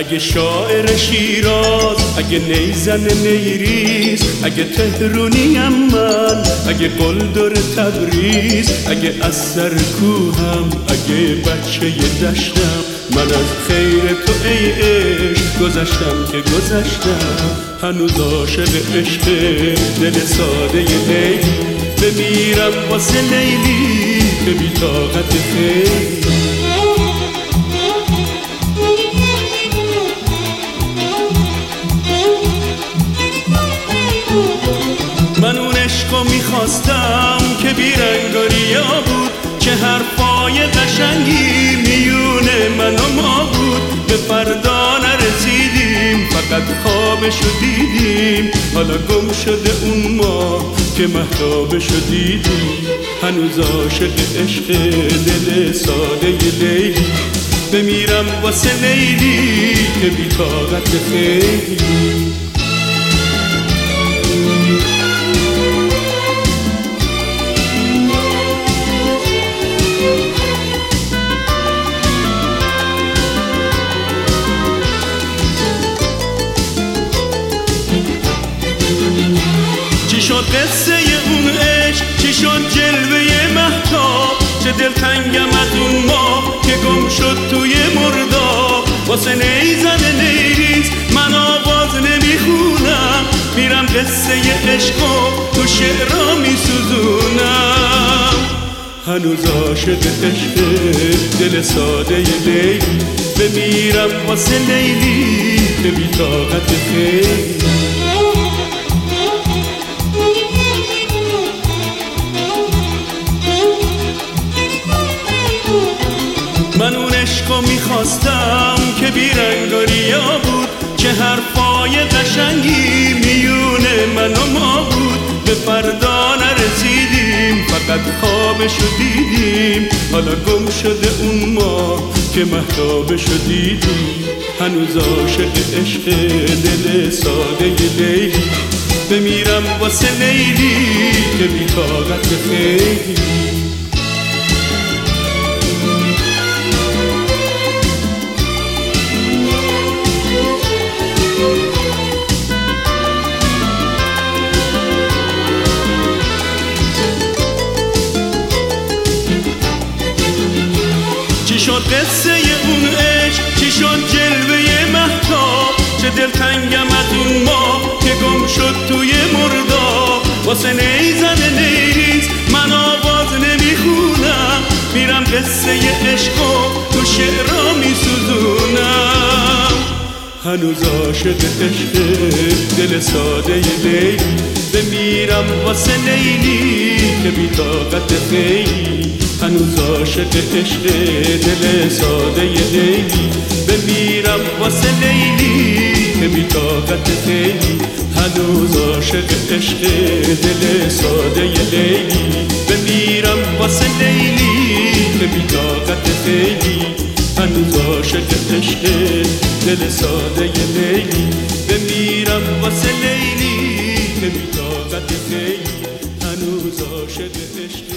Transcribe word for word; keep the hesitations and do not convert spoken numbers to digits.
اگه شاعر شیراز، اگه نیزن نیریز، اگه تهرونیم من، اگه قلدر تبریز، اگه از سر کوهم، اگه بچه دشتم، من از خیر تو ای عشق گذشتم که گذشتم. هنوز عاشق عشق دل ساده لیلی، بمیرم واسه لیلی که بی طاقت خیلی. من اون عشقو میخواستم که بیرنگاریا بود، چه حرفای قشنگی میونه من و ما بود. به فردا نرسیدیم، فقط خوابشو دیدیم، حالا گم شده اون ما که مهتابشو دیدیم. هنوز عاشق عشق دل ساده لیلی، بمیرم واسه لیلی که بی طاقت خیلی. چی شد قصه اون عشق، چی شد جلوه مهتاب، چه دلتنگم از اون ماه که گم شد توی مرداب. واسه نیزن نیریز من آواز نمیخونم، میرم قصه عشقو تو شعرها میسوزونم. هنوز عاشق عشق دل ساده لیلی، بمیرم واسه لیلی که بی طاقت خیلی. من اون عشقو میخواستم که بیرنگاریا بود، چه حرفای قشنگی میونه من و ما بود. به فردا نرسیدیم، فقط خوابشو دیدیم، حالا گم شده اون ما که مهتابشو دیدیم. هنوز عاشق عشق دل ساده لیلی، بمیرم واسه لیلی که بی طاقت خیلی. چی شد قصه اون عشق، چی شد جلوه مهتاب، چه دلتنگم از اون ماه که گم شد توی مرداب. واسه نیزن نیریز من آواز نمیخونم، میرم قصه عشقو تو شعرها میسوزونم. هنوز عاشق عشق دل ساده لیلی، بمیرم واسه لیلی که بی طاقت خیلی. هنوز عاشق عشق دل ساده لیلی، بمیرم واسه لیلی که بی طاقت خیلی. هنوز عاشق عشق دل ساده لیلی، بمیرم واسه لیلی که بی طاقت خیلی. هنوز عاشق عشق دل ساده لیلی، بمیرم واسه لیلی که بی طاقت خیلی. هنوز عاشق عشق